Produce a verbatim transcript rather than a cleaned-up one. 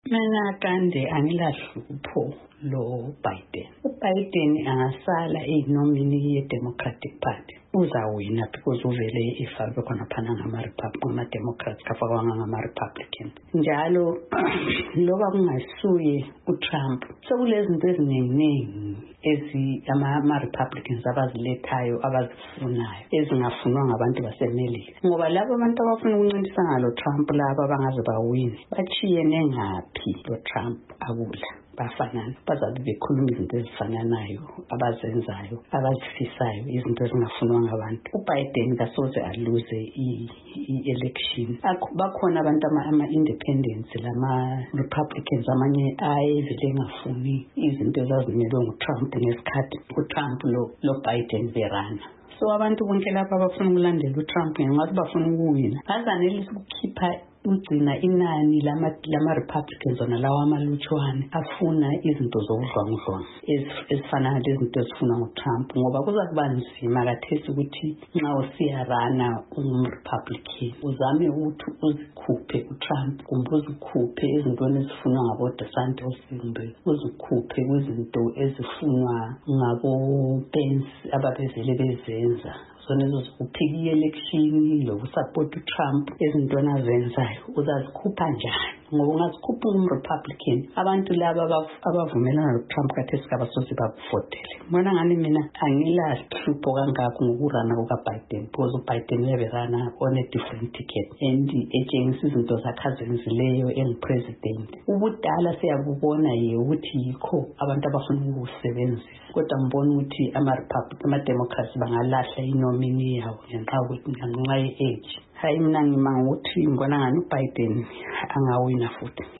Mina kande angilahlupho lo Biden. uBiden angasala eyinomini ye-Democratic Party. Uzawina because uvele ifakwe khona phana ngama-Republic, ngama-Democrats kafakwa ngama-Republican. Njalo loba kungasuye uTrump, sekulezinto eziningi ezi ama-Republicans abazilethayo abazifunayo ezingafunwa ngabantu baseMelika. Ngoba labo abantu abafuna ukuncintisana ngalo Trump laba bangaze bawine bachiyene ngaphi lo Trump akula bafanana, bazabe bekhuluma izinto ezifananayo abazenzayo abazifisayo, izinto ezingafunwa ngabantu. uBiden kasoze aluze i-election. Bakhona abantu ama-independents lama-Republicans amanye ayevele engafuni izinto ezazimelwe nguTrump ngesikhathi uTrump lo lo Biden berana. So abantu bonke lapha abafuna ukulandela uTrump ngenxa bafuna ukuwina bazanelisa ukukhipha ugcina inani lama lama Republicans ona lawa amalutshwane afuna izinto zokudlwangudlwa ezifana lezinto ezifuna nguTrump, ngoba kuzakuba nzima kathesi ukuthi nxa usiyarana ungumRepublican uzame ukuthi uzikhuphe uTrump kumbe uzikhuphe ezintweni ezifunwa ngabo DeSantis kumbe uzikhuphe kwizinto ezifunwa ngabo Pence ababezele bezenza. Sonezo ukuphiki election lo support uTrump ezintwana azenzayo uzazikhupha njani? Ngoba ungazikhupha umRepublican abantu laba abavumelana noTrump kathesi kabasoze bakufotele. Bona ngani mina angilahlupho kangakho ngokurana kukaBiden because uBiden uyaberana on a different ticket and etshengisa izinto zakhe azenzileyo engupresident. Ubudala siyabubona ye ukuthi yikho abantu abafuna ukusebenzisa, kodwa ngibona ukuthi ama-Republicans ama-Democrats bangalahla inomini yawo ngenxa ngenxa ye-age. Hayi mina ngimanga ukuthi ngibona ngani uBiden angawina futhi.